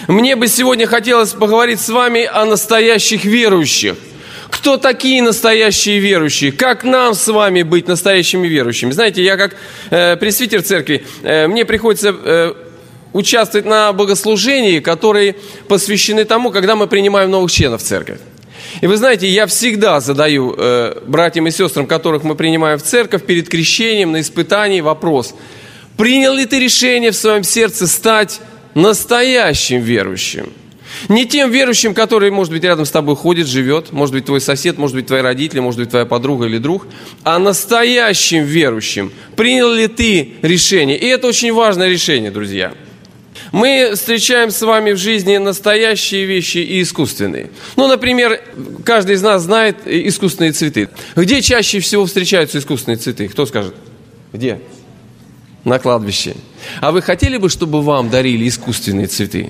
Мне бы сегодня хотелось поговорить с вами о настоящих верующих. Кто такие настоящие верующие? Как нам с вами быть настоящими верующими? Знаете, я как пресвитер церкви, мне приходится участвовать на богослужении, которые посвящены тому, когда мы принимаем новых членов в церковь. И вы знаете, я всегда задаю братьям и сестрам, которых мы принимаем в церковь, перед крещением, на испытании вопрос: принял ли ты решение в своем сердце стать настоящим верующим? Не тем верующим, который, может быть, рядом с тобой ходит, живет, может быть, твой сосед, может быть, твои родители, может быть, твоя подруга или друг, а настоящим верующим. Принял ли ты решение? И это очень важное решение, друзья. Мы встречаем с вами в жизни настоящие вещи и искусственные. Ну, например, каждый из нас знает искусственные цветы. Где чаще всего встречаются искусственные цветы? Кто скажет? Где? На кладбище. А вы хотели бы, чтобы вам дарили искусственные цветы?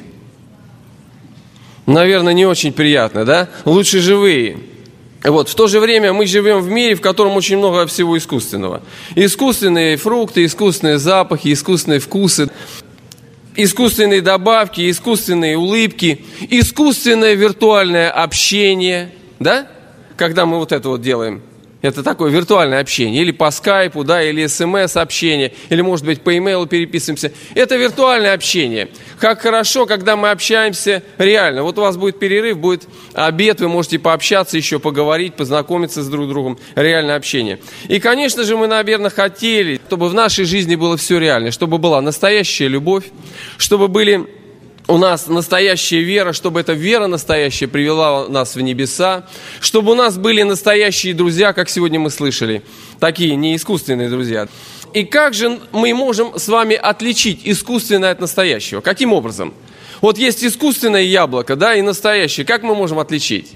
Наверное, не очень приятно, да? Лучше живые. Вот. В то же время мы живем в мире, в котором очень много всего искусственного. Искусственные фрукты, искусственные запахи, искусственные вкусы, искусственные добавки, искусственные улыбки, искусственное виртуальное общение, да? Когда мы вот это вот делаем. Это такое виртуальное общение. Или по скайпу, да, или смс-общение, или, может быть, по имейлу переписываемся. Это виртуальное общение. Как хорошо, когда мы общаемся реально. Вот у вас будет перерыв, будет обед, вы можете пообщаться еще, поговорить, познакомиться с друг другом. Реальное общение. И, конечно же, мы, наверное, хотели, чтобы в нашей жизни было все реально, чтобы была настоящая любовь, чтобы были у нас настоящая вера, чтобы эта вера настоящая привела нас в небеса, чтобы у нас были настоящие друзья, как сегодня мы слышали, такие не искусственные друзья. И как же мы можем с вами отличить искусственное от настоящего? Каким образом? Вот есть искусственное яблоко, да, и настоящее. Как мы можем отличить?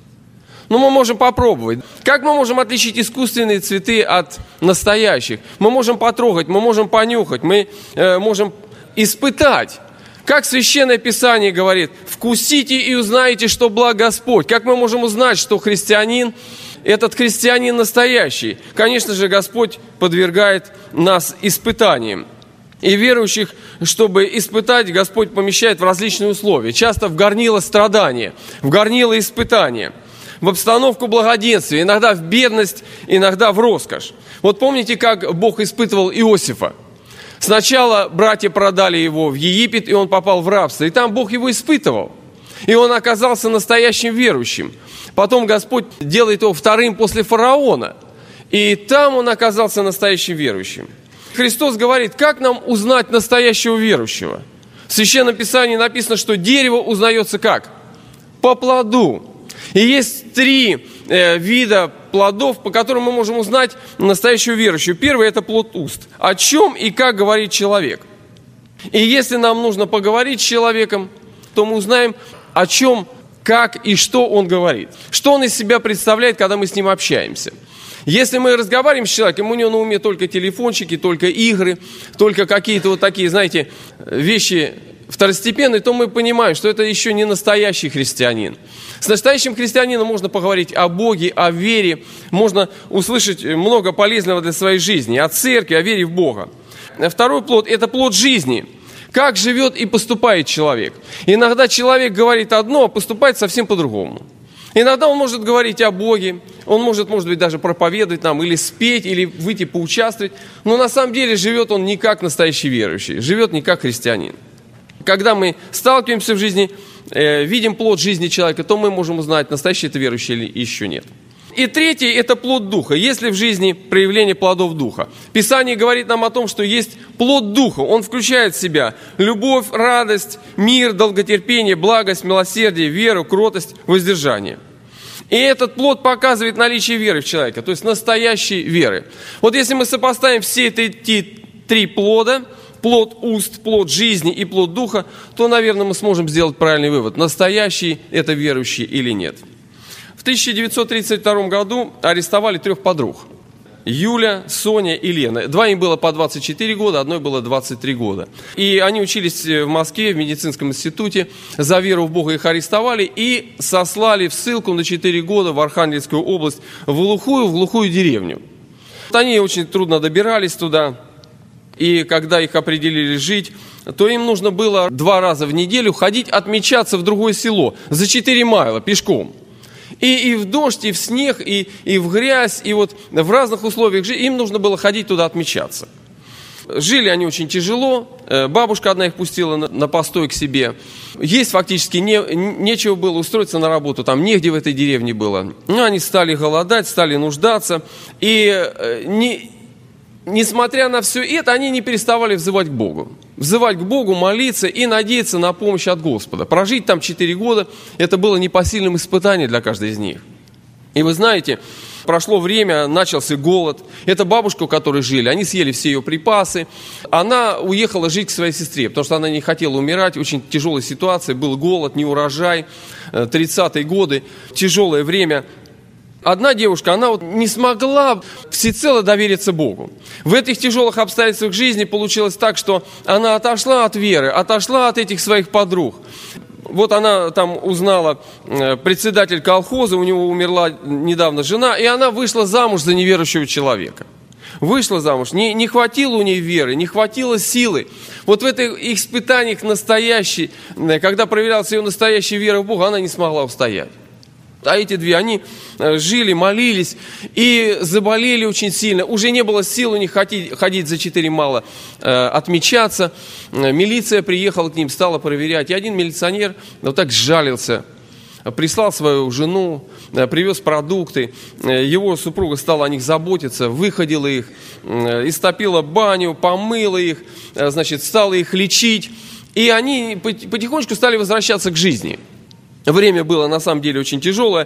Ну, мы можем попробовать. Как мы можем отличить искусственные цветы от настоящих? Мы можем потрогать, мы можем понюхать, мы можем испытать. Как Священное Писание говорит: «Вкусите и узнаете, что благ Господь». Как мы можем узнать, что христианин, этот христианин настоящий? Конечно же, Господь подвергает нас испытаниям. И верующих, чтобы испытать, Господь помещает в различные условия. Часто в горнило страдания, в горнило испытания, в обстановку благоденствия, иногда в бедность, иногда в роскошь. Вот помните, как Бог испытывал Иосифа? Сначала братья продали его в Египет, и он попал в рабство. И там Бог его испытывал. И он оказался настоящим верующим. Потом Господь делает его вторым после фараона. И там он оказался настоящим верующим. Христос говорит, как нам узнать настоящего верующего? В Священном Писании написано, что дерево узнается как? По плоду. И есть 3 вида плодов, по которым мы можем узнать настоящего верующего. Первый – это плод уст. О чем и как говорит человек. И если нам нужно поговорить с человеком, то мы узнаем, о чем, как и что он говорит. Что он из себя представляет, когда мы с ним общаемся. Если мы разговариваем с человеком, у него на уме только телефончики, только игры, только какие-то вот такие, знаете, вещи второстепенные, то мы понимаем, что это еще не настоящий христианин. С настоящим христианином можно поговорить о Боге, о вере, можно услышать много полезного для своей жизни, о церкви, о вере в Бога. Второй плод – это плод жизни. Как живет и поступает человек. Иногда человек говорит одно, а поступает совсем по-другому. Иногда он может говорить о Боге, он может быть, даже проповедовать нам, или спеть, или выйти поучаствовать, но на самом деле живет он не как настоящий верующий, живет не как христианин. Когда мы сталкиваемся в жизни, видим плод жизни человека, то мы можем узнать, настоящий это верующий или еще нет. И третий – это плод Духа. Есть ли в жизни проявление плодов Духа? Писание говорит нам о том, что есть плод Духа. Он включает в себя любовь, радость, мир, долготерпение, благость, милосердие, веру, кротость, воздержание. И этот плод показывает наличие веры в человека, то есть настоящей веры. Вот если мы сопоставим все эти 3 плода, плод уст, плод жизни и плод Духа, то, наверное, мы сможем сделать правильный вывод, настоящий это верующий или нет. В 1932 году арестовали 3 подруг. Юля, Соня и Лена. 2 им было по 24 года, одной было 23 года. И они учились в Москве, в медицинском институте. За веру в Бога их арестовали и сослали в ссылку на 4 года в Архангельскую область, в глухую деревню. Они очень трудно добирались туда. И когда их определили жить, то им нужно было 2 раза в неделю ходить отмечаться в другое село за 4 майла пешком. И в дождь, и в снег, и в грязь, и вот в разных условиях жизни им нужно было ходить туда отмечаться. Жили они очень тяжело, бабушка одна их пустила на постой к себе. Есть фактически нечего было, устроиться на работу, там негде в этой деревне было. Ну, они стали голодать, стали нуждаться. И несмотря на все это, они не переставали взывать к Богу. Взывать к Богу, молиться и надеяться на помощь от Господа. Прожить там 4 года, это было непосильным испытанием для каждой из них. И вы знаете, прошло время, начался голод. Это бабушка, у которой жили, они съели все ее припасы. Она уехала жить к своей сестре, потому что она не хотела умирать. Очень тяжелая ситуация, был голод, неурожай, 30-е годы, тяжелое время. Одна девушка, она вот не смогла всецело довериться Богу. В этих тяжелых обстоятельствах жизни получилось так, что она отошла от веры, отошла от этих своих подруг. Вот она там узнала, председатель колхоза, у него умерла недавно жена, и она вышла замуж за неверующего человека. Вышла замуж, не хватило у нее веры, не хватило силы. Вот в этих испытаниях настоящей, когда проверялась ее настоящая вера в Бога, она не смогла устоять. А эти две, они жили, молились и заболели очень сильно. Уже не было сил у них ходить за 4 майла, отмечаться. Милиция приехала к ним, стала проверять. И один милиционер вот так сжалился, прислал свою жену, привез продукты. Его супруга стала о них заботиться, выходила их, истопила баню, помыла их, значит, стала их лечить. И они потихонечку стали возвращаться к жизни. Время было на самом деле очень тяжелое.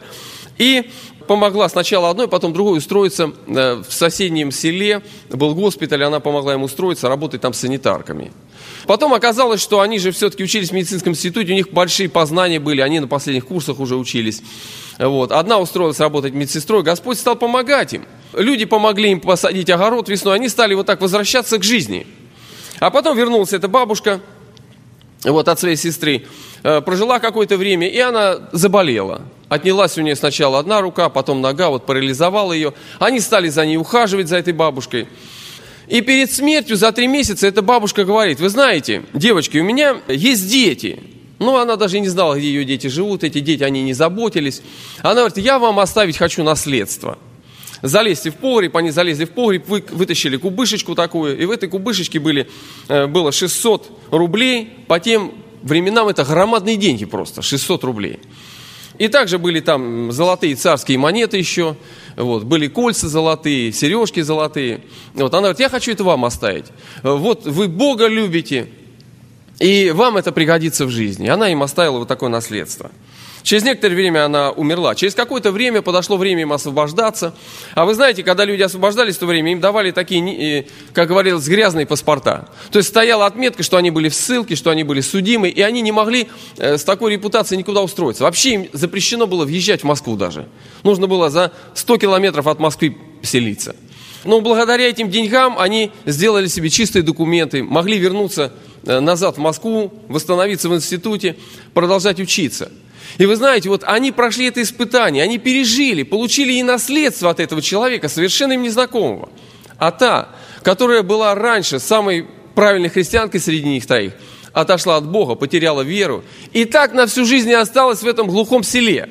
И помогла сначала одной, потом другой устроиться в соседнем селе. Был госпиталь, она помогла им устроиться, работать там санитарками. Потом оказалось, что они же все-таки учились в медицинском институте, у них большие познания были, они на последних курсах уже учились. Вот. Одна устроилась работать медсестрой, Господь стал помогать им. Люди помогли им посадить огород весной, они стали вот так возвращаться к жизни. А потом вернулась эта бабушка, вот, от своей сестры, прожила какое-то время, и она заболела. Отнялась у нее сначала одна рука, потом нога, вот парализовала ее. Они стали за ней ухаживать, за этой бабушкой. И перед смертью за 3 месяца эта бабушка говорит: вы знаете, девочки, у меня есть дети. Ну, она даже не знала, где ее дети живут, эти дети, они не заботились. Она говорит: я вам оставить хочу наследство. Залезьте в погреб, они залезли в погреб, вытащили кубышечку такую, и в этой кубышечке было 600 рублей, по тем временам это громадные деньги просто, 600 рублей. И также были там золотые царские монеты еще, вот, были кольца золотые, сережки золотые. Вот, она говорит: я хочу это вам оставить. Вот вы Бога любите, и вам это пригодится в жизни. Она им оставила вот такое наследство. Через некоторое время она умерла. Через какое-то время подошло время им освобождаться. А вы знаете, когда люди освобождались в то время, им давали такие, как говорилось, грязные паспорта. То есть стояла отметка, что они были в ссылке, что они были судимы, и они не могли с такой репутацией никуда устроиться. Вообще им запрещено было въезжать в Москву даже. Нужно было за 100 километров от Москвы селиться. Но благодаря этим деньгам они сделали себе чистые документы, могли вернуться назад в Москву, восстановиться в институте, продолжать учиться. И вы знаете, вот они прошли это испытание, они пережили, получили и наследство от этого человека, совершенно им незнакомого. А та, которая была раньше самой правильной христианкой среди них троих, отошла от Бога, потеряла веру, и так на всю жизнь и осталась в этом глухом селе.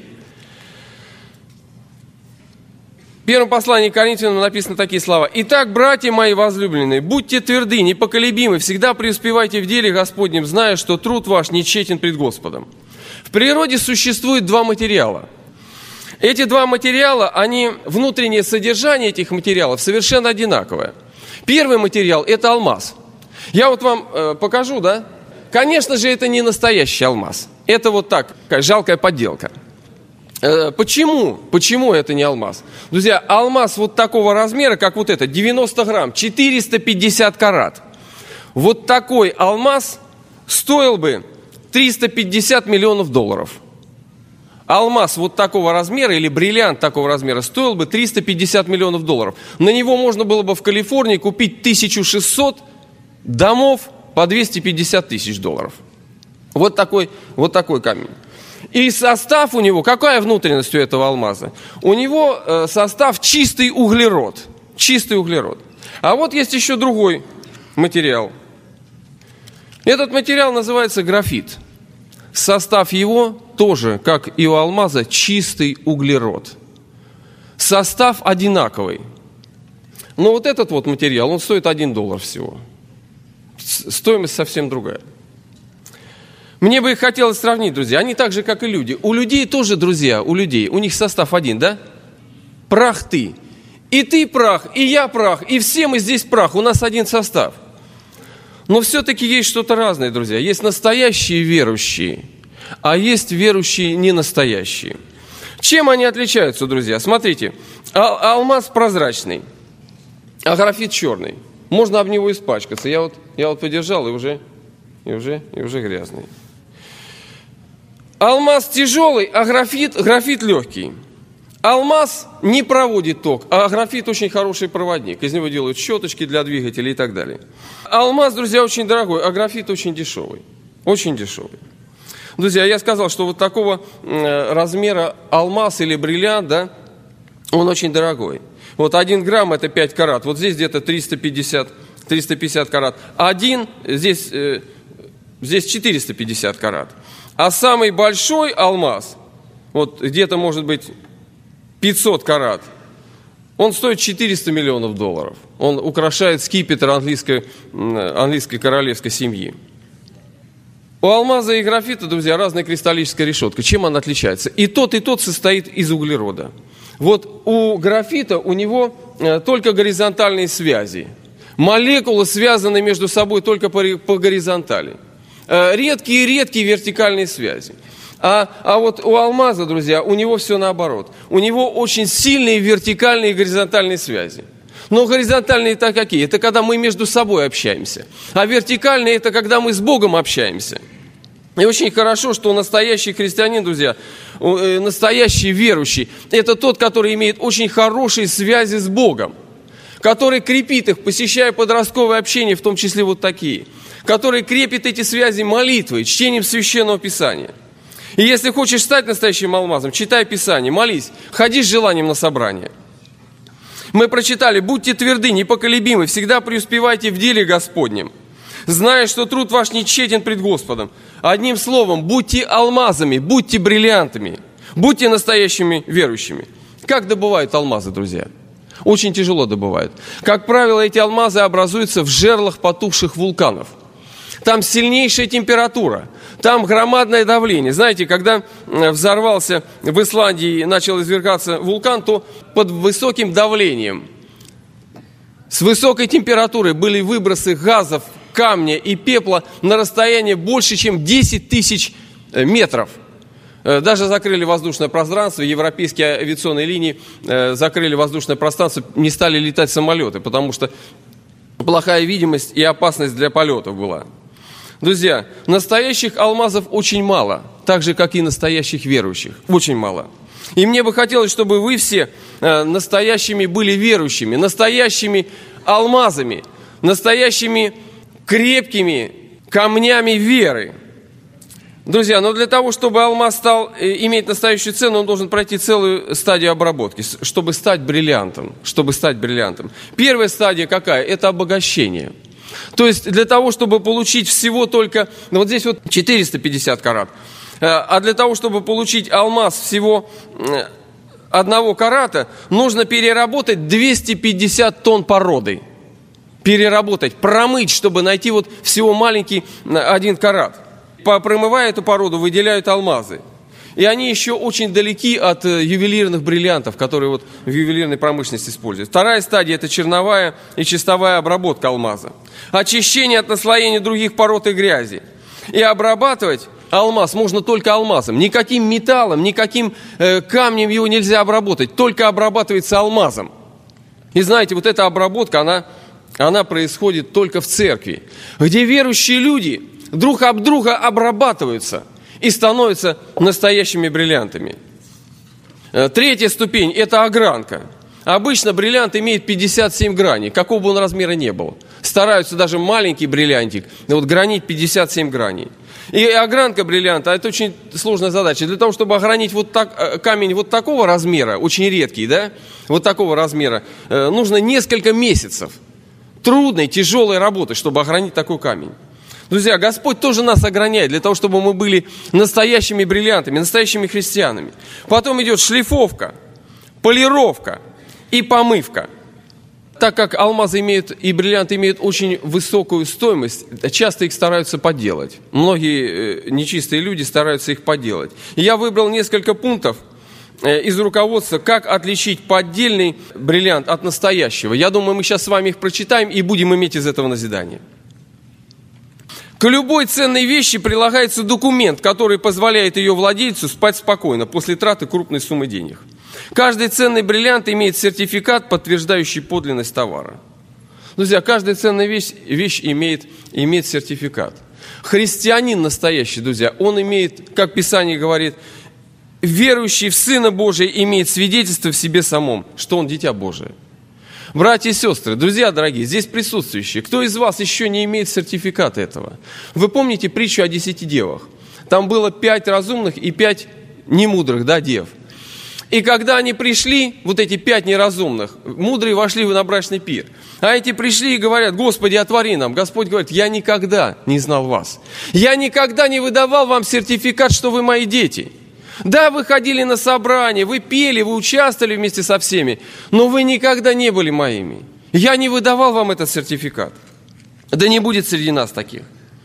В первом послании к Коринфянам написаны такие слова: «Итак, братья мои возлюбленные, будьте тверды, непоколебимы, всегда преуспевайте в деле Господнем, зная, что труд ваш не тщетен пред Господом». В природе существует 2 материала. Эти 2 материала, внутреннее содержание этих материалов совершенно одинаковое. Первый материал – это алмаз. Я вот вам покажу, да? Конечно же, это не настоящий алмаз. Это вот так, жалкая подделка. Почему? Почему это не алмаз? Друзья, алмаз вот такого размера, как вот этот, 90 грамм, 450 карат. Вот такой алмаз стоил бы $350 миллионов. Алмаз вот такого размера или бриллиант такого размера стоил бы $350 миллионов. На него можно было бы в Калифорнии купить 1600 домов по $250 тысяч. Вот такой камень. И состав у него, какая внутренность у этого алмаза? У него состав чистый углерод. Чистый углерод. А вот есть еще другой материал. Этот материал называется графит. Состав его тоже, как и у алмаза, чистый углерод. Состав одинаковый. Но вот этот вот материал, он стоит $1 всего. Стоимость совсем другая. Мне бы их хотелось сравнить, друзья. Они так же, как и люди. У людей тоже, друзья, у них состав один, да? Прах ты. И ты прах, и я прах, и все мы здесь прах. У нас один состав. Но все-таки есть что-то разное, друзья. Есть настоящие верующие, а есть верующие ненастоящие. Чем они отличаются, друзья? Смотрите, алмаз прозрачный, а графит черный. Можно об него испачкаться. Я вот подержал, и уже грязный. Алмаз тяжелый, а графит легкий. Алмаз не проводит ток, а графит очень хороший проводник. Из него делают щеточки для двигателей и так далее. Алмаз, друзья, очень дорогой, а графит очень дешевый. Очень дешевый. Друзья, я сказал, что вот такого размера алмаз или бриллиант, да, он очень дорогой. Вот 1 грамм это 5 карат. Вот здесь где-то 350 карат. Один, здесь 450 карат. А самый большой алмаз, вот где-то может быть 500 карат, он стоит $400 миллионов. Он украшает скипетр английской королевской семьи. У алмаза и графита, друзья, разная кристаллическая решетка. Чем она отличается? И тот состоит из углерода. Вот у графита у него только горизонтальные связи. Молекулы связаны между собой только по горизонтали. Редкие вертикальные связи. А вот у алмаза, друзья, у него все наоборот. У него очень сильные вертикальные и горизонтальные связи. Но горизонтальные это какие? Это когда мы между собой общаемся. А вертикальные это когда мы с Богом общаемся. И очень хорошо, что настоящий христианин, друзья, настоящий верующий, это тот, который имеет очень хорошие связи с Богом, который крепит их, посещая подростковое общение, в том числе вот такие, который крепит эти связи молитвой, чтением Священного Писания. И если хочешь стать настоящим алмазом, читай Писание, молись, ходи с желанием на собрание. Мы прочитали: будьте тверды, непоколебимы, всегда преуспевайте в деле Господнем, зная, что труд ваш не тщетен пред Господом. Одним словом, будьте алмазами, будьте бриллиантами, будьте настоящими верующими. Как добывают алмазы, друзья? Очень тяжело добывают. Как правило, эти алмазы образуются в жерлах потухших вулканов. Там сильнейшая температура, там громадное давление. Знаете, когда взорвался в Исландии и начал извергаться вулкан, то под высоким давлением, с высокой температурой были выбросы газов, камня и пепла на расстояние больше, чем 10 тысяч метров. Даже закрыли воздушное пространство, европейские авиационные линии закрыли воздушное пространство, не стали летать самолеты, потому что плохая видимость и опасность для полетов была. Друзья, настоящих алмазов очень мало, так же, как и настоящих верующих. Очень мало. И мне бы хотелось, чтобы вы все настоящими были верующими, настоящими алмазами, настоящими крепкими камнями веры. Друзья, но для того, чтобы алмаз стал иметь настоящую цену, он должен пройти целую стадию обработки, чтобы стать бриллиантом. Первая стадия какая? Это обогащение. То есть для того, чтобы получить всего только, вот здесь вот 450 карат, а для того, чтобы получить алмаз всего 1 карата, нужно переработать 250 тонн породы. Переработать, промыть, чтобы найти вот всего маленький 1 карат. Промывая эту породу, выделяют алмазы. И они еще очень далеки от ювелирных бриллиантов, которые вот в ювелирной промышленности используют. Вторая стадия – это черновая и чистовая обработка алмаза. Очищение от наслоения других пород и грязи. И обрабатывать алмаз можно только алмазом. Никаким металлом, никаким камнем его нельзя обработать. Только обрабатывается алмазом. И знаете, вот эта обработка, она происходит только в церкви, где верующие люди друг об друга обрабатываются и становятся настоящими бриллиантами. Третья ступень – это огранка. Обычно бриллиант имеет 57 граней, какого бы он размера ни был. Стараются даже маленький бриллиантик гранить 57 граней. И огранка бриллианта – это очень сложная задача. Для того, чтобы огранить камень вот такого размера, очень редкий, да, вот такого размера, нужно несколько месяцев трудной, тяжелой работы, чтобы огранить такой камень. Друзья, Господь тоже нас ограняет для того, чтобы мы были настоящими бриллиантами, настоящими христианами. Потом идет шлифовка, полировка и помывка. Так как алмазы и бриллианты имеют очень высокую стоимость, часто их стараются подделать. Многие нечистые люди стараются их подделать. И я выбрал несколько пунктов из руководства, как отличить поддельный бриллиант от настоящего. Я думаю, мы сейчас с вами их прочитаем и будем иметь из этого назидание. К любой ценной вещи прилагается документ, который позволяет ее владельцу спать спокойно после траты крупной суммы денег. Каждый ценный бриллиант имеет сертификат, подтверждающий подлинность товара. Друзья, каждая ценная вещь имеет сертификат. Христианин настоящий, друзья, он имеет, как Писание говорит, верующий в Сына Божия имеет свидетельство в себе самом, что он дитя Божие. Братья и сестры, друзья дорогие, здесь присутствующие, кто из вас еще не имеет сертификата этого? Вы помните притчу о 10 девах? Там было 5 разумных и 5 немудрых, дев. И когда они пришли, вот эти 5 неразумных, мудрые вошли на брачный пир. А эти пришли и говорят: Господи, отвори нам. Господь говорит: я никогда не знал вас. Я никогда не выдавал вам сертификат, что вы мои дети. Да, вы ходили на собрания, вы пели, вы участвовали вместе со всеми, но вы никогда не были моими. Я не выдавал вам этот сертификат. Да не будет среди нас таких.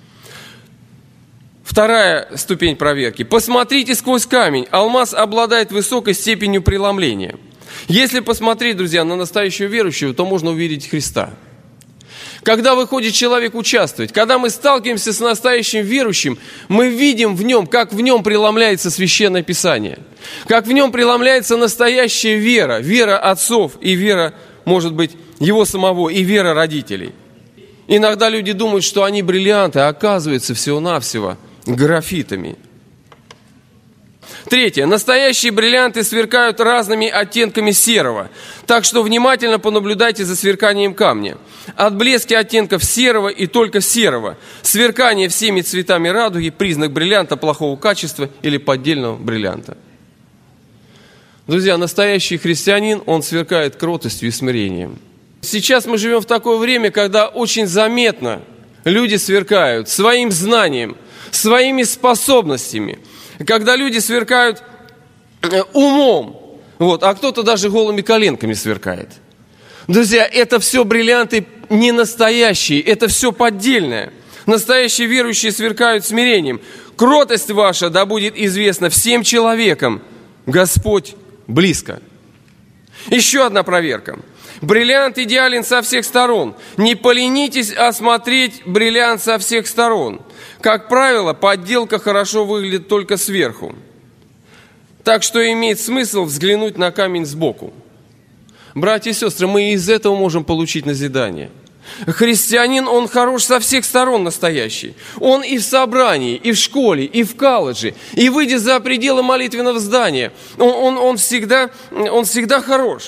Вторая ступень проверки. Посмотрите сквозь камень. Алмаз обладает высокой степенью преломления. Если посмотреть, друзья, на настоящего верующего, то можно увидеть Христа. Когда выходит человек участвовать, когда мы сталкиваемся с настоящим верующим, мы видим в нем, как в нем преломляется Священное Писание, как в нем преломляется настоящая вера, вера отцов и вера, может быть, его самого, и вера родителей. Иногда люди думают, что они бриллианты, а оказывается всего-навсего графитами. Третье. Настоящие бриллианты сверкают разными оттенками серого, так что внимательно понаблюдайте за сверканием камня. Отблески оттенков серого и только серого. Сверкание всеми цветами радуги – признак бриллианта плохого качества или поддельного бриллианта. Друзья, настоящий христианин, он сверкает кротостью и смирением. Сейчас мы живем в такое время, когда очень заметно люди сверкают своим знанием, своими способностями, когда люди сверкают умом, а кто-то даже голыми коленками сверкает. Друзья, это все бриллианты не настоящие, это все поддельное. Настоящие верующие сверкают смирением. Кротость ваша да будет известна всем человекам. Господь близко. Еще одна проверка. Бриллиант идеален со всех сторон. Не поленитесь осмотреть бриллиант со всех сторон. Как правило, подделка хорошо выглядит только сверху. Так что имеет смысл взглянуть на камень сбоку. Братья и сестры, мы из этого можем получить назидание. Христианин, он хорош со всех сторон настоящий. Он и в собрании, и в школе, и в колледже, и выйдя за пределы молитвенного здания. Он всегда хорош.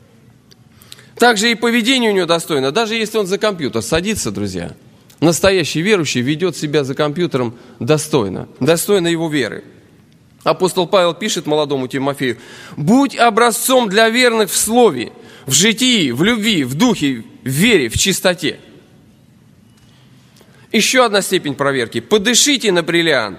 Также и поведение у него достойно, даже если он за компьютер садится, друзья. Настоящий верующий ведет себя за компьютером достойно его веры. Апостол Павел пишет молодому Тимофею: «Будь образцом для верных в слове, в житии, в любви, в духе, в вере, в чистоте». Еще одна степень проверки. Подышите на бриллиант.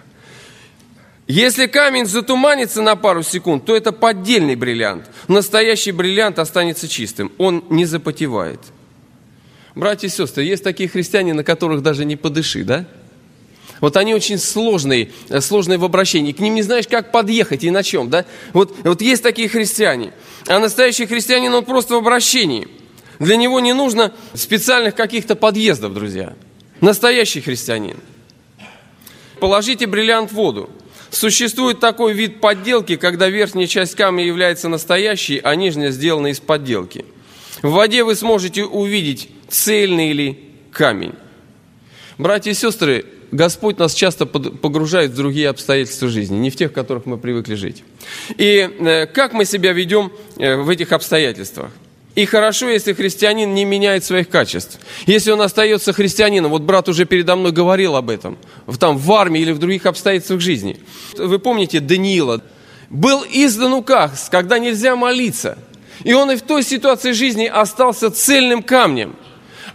Если камень затуманится на пару секунд, то это поддельный бриллиант. Настоящий бриллиант останется чистым, он не запотевает. Братья и сестры, есть такие христиане, на которых даже не подыши, да? Вот они очень сложные в обращении. К ним не знаешь, как подъехать и на чем, да? Вот есть такие христиане. А настоящий христианин, он просто в обращении. Для него не нужно специальных каких-то подъездов, друзья. Настоящий христианин. Положите бриллиант в воду. Существует такой вид подделки, когда верхняя часть камня является настоящей, а нижняя сделана из подделки. В воде вы сможете увидеть, цельный ли камень. Братья и сестры, Господь нас часто погружает в другие обстоятельства жизни, не в тех, в которых мы привыкли жить. И как мы себя ведем в этих обстоятельствах? И хорошо, если христианин не меняет своих качеств. Если он остается христианином, вот брат уже передо мной говорил об этом, в армии или в других обстоятельствах жизни. Вы помните Даниила? Был издан указ, когда нельзя молиться. И он и в той ситуации жизни остался цельным камнем.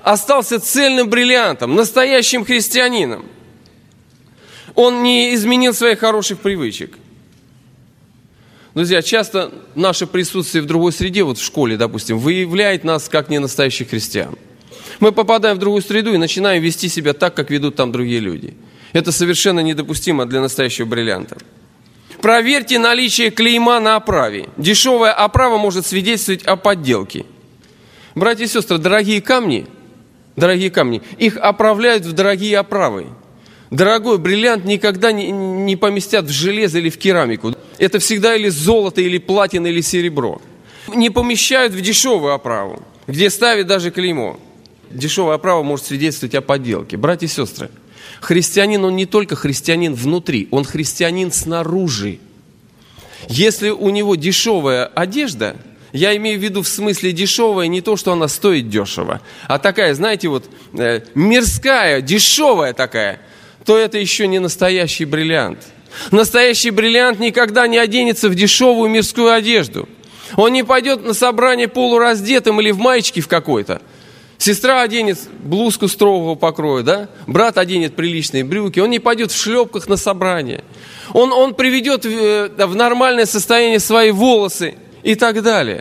остался цельным бриллиантом, настоящим христианином. Он не изменил своих хороших привычек. Друзья, часто наше присутствие в другой среде, вот в школе, допустим, выявляет нас как ненастоящих христиан. Мы попадаем в другую среду и начинаем вести себя так, как ведут там другие люди. Это совершенно недопустимо для настоящего бриллианта. Проверьте наличие клейма на оправе. Дешевая оправа может свидетельствовать о подделке. Братья и сестры, дорогие камни, их оправляют в дорогие оправы. Дорогой бриллиант никогда не поместят в железо или в керамику. Это всегда или золото, или платина, или серебро. Не помещают в дешевую оправу, где ставят даже клеймо. Дешевая оправа может свидетельствовать о подделке. Братья и сестры, христианин, он не только христианин внутри, он христианин снаружи. Если у него дешевая одежда, я имею в виду в смысле дешевая, не то, что она стоит дешево, а такая, знаете, вот мирская, дешевая такая, то это еще не настоящий бриллиант. Настоящий бриллиант никогда не оденется в дешевую мирскую одежду. Он не пойдет на собрание полураздетым или в маечке в какой-то. Сестра оденет блузку строгого покроя, да? Брат оденет приличные брюки. Он не пойдет в шлепках на собрание. Он приведет в нормальное состояние свои волосы и так далее.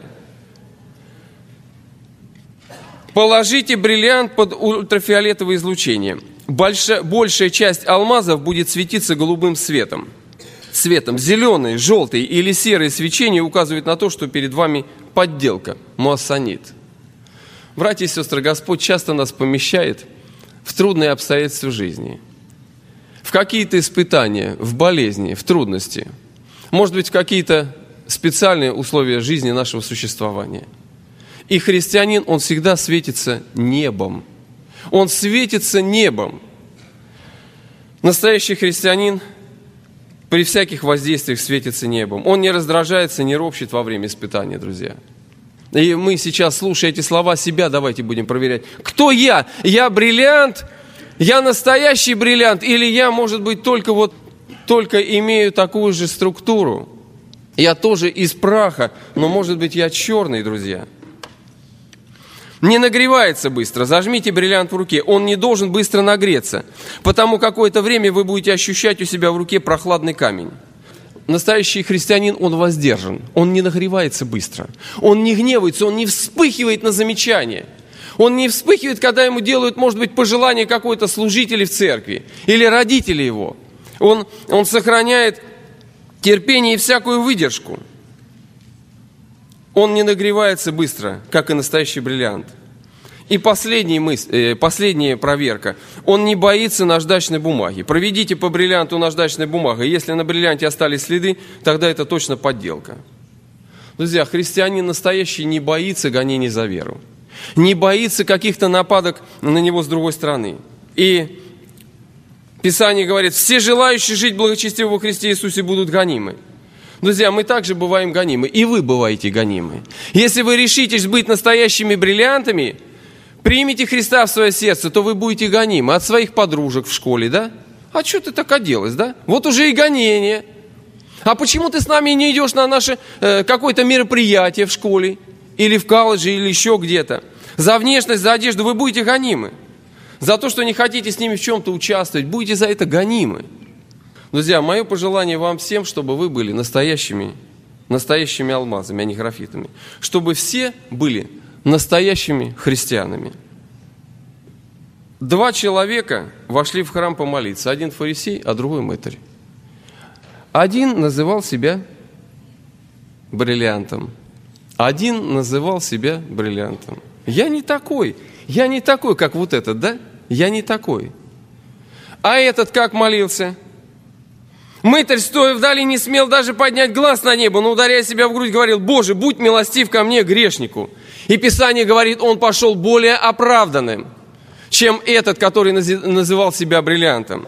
Положите бриллиант под ультрафиолетовое излучение. Большая часть алмазов будет светиться голубым светом. Зеленые, желтые или серые свечения указывают на то, что перед вами подделка, муассанит. Братья и сестры, Господь часто нас помещает в трудные обстоятельства жизни, в какие-то испытания, в болезни, в трудности, может быть, в какие-то специальные условия жизни нашего существования. И христианин, он всегда светится небом. Он светится небом. Настоящий христианин при всяких воздействиях светится небом. Он не раздражается, не ропщет во время испытания, друзья. И мы сейчас, слушая эти слова, себя давайте будем проверять. Кто я? Я бриллиант? Я настоящий бриллиант? Или я, может быть, только имею такую же структуру? Я тоже из праха, но, может быть, я черный, друзья. Не нагревается быстро. Зажмите бриллиант в руке. Он не должен быстро нагреться, потому какое-то время вы будете ощущать у себя в руке прохладный камень. Настоящий христианин, он воздержан. Он не нагревается быстро. Он не гневается, он не вспыхивает на замечания. Он не вспыхивает, когда ему делают, может быть, пожелание какой-то служителя в церкви или родители его. Он сохраняет терпение и всякую выдержку. Он не нагревается быстро, как и настоящий бриллиант. И последняя проверка. Он не боится наждачной бумаги. Проведите по бриллианту наждачной бумагой. Если на бриллианте остались следы, тогда это точно подделка. Друзья, христианин настоящий не боится гонений за веру. Не боится каких-то нападок на него с другой стороны. И Писание говорит, все желающие жить благочестиво во Христе Иисусе будут гонимы. Друзья, мы также бываем гонимы, и вы бываете гонимы. Если вы решитесь быть настоящими бриллиантами, примите Христа в свое сердце, то вы будете гонимы от своих подружек в школе, да? А что ты так оделась, да? Вот уже и гонение. А почему ты с нами не идешь на наше какое-то мероприятие в школе, или в колледже, или еще где-то? За внешность, за одежду вы будете гонимы. За то, что не хотите с ними в чем-то участвовать, будете за это гонимы. Друзья, мое пожелание вам всем, чтобы вы были настоящими алмазами, а не графитами. Чтобы все были настоящими христианами. 2 человека вошли в храм помолиться. Один фарисей, а другой мытарь. Один называл себя бриллиантом. Я не такой, как вот этот, да? Я не такой. А этот как молился? Мытарь, стоя вдали, не смел даже поднять глаз на небо, но, ударяя себя в грудь, говорил: «Боже, будь милостив ко мне, грешнику». И Писание говорит, он пошел более оправданным, чем этот, который называл себя бриллиантом.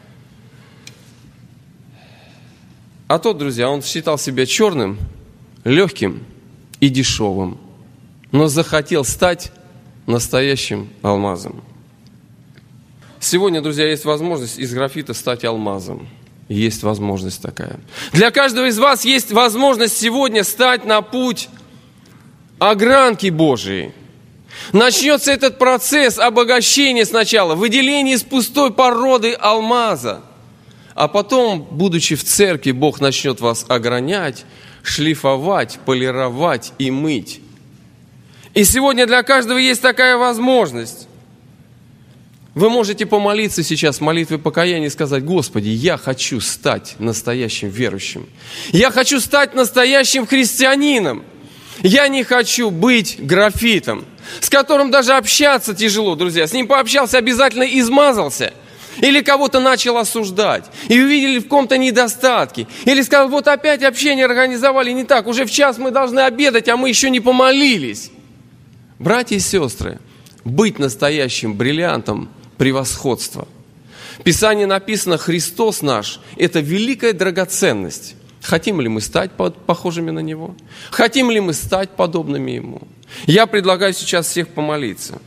А тот, друзья, он считал себя черным, легким и дешевым, но захотел стать настоящим алмазом. Сегодня, друзья, есть возможность из графита стать алмазом. Есть возможность такая. Для каждого из вас есть возможность сегодня стать на путь огранки Божией. Начнется этот процесс обогащения сначала, выделения из пустой породы алмаза. А потом, будучи в церкви, Бог начнет вас огранять, шлифовать, полировать и мыть. И сегодня для каждого есть такая возможность. Вы можете помолиться сейчас молитвой покаяния и сказать: Господи, я хочу стать настоящим верующим. Я хочу стать настоящим христианином. Я не хочу быть графитом, с которым даже общаться тяжело, друзья. С ним пообщался, обязательно измазался. Или кого-то начал осуждать. И увидели в ком-то недостатки. Или сказал: вот опять общение организовали не так. Уже в час мы должны обедать, а мы еще не помолились. Братья и сестры, быть настоящим бриллиантом превосходства. В Писании написано: Христос наш – это великая драгоценность. Хотим ли мы стать похожими на Него? Хотим ли мы стать подобными Ему? Я предлагаю сейчас всех помолиться.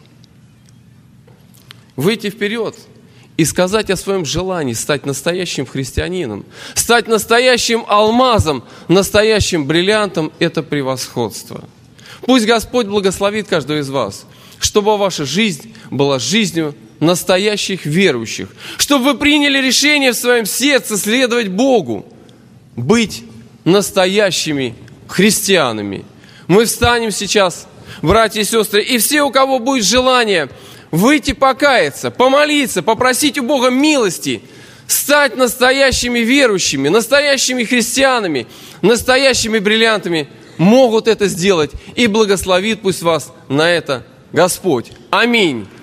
Выйти вперед и сказать о своем желании стать настоящим христианином, стать настоящим алмазом, настоящим бриллиантом – это превосходство. Пусть Господь благословит каждого из вас, чтобы ваша жизнь была жизнью настоящих верующих, чтобы вы приняли решение в своем сердце следовать Богу, быть настоящими христианами. Мы встанем сейчас, братья и сестры, и все, у кого будет желание выйти покаяться, помолиться, попросить у Бога милости, стать настоящими верующими, настоящими христианами, настоящими бриллиантами, могут это сделать. И благословит пусть вас на это Господь. Аминь.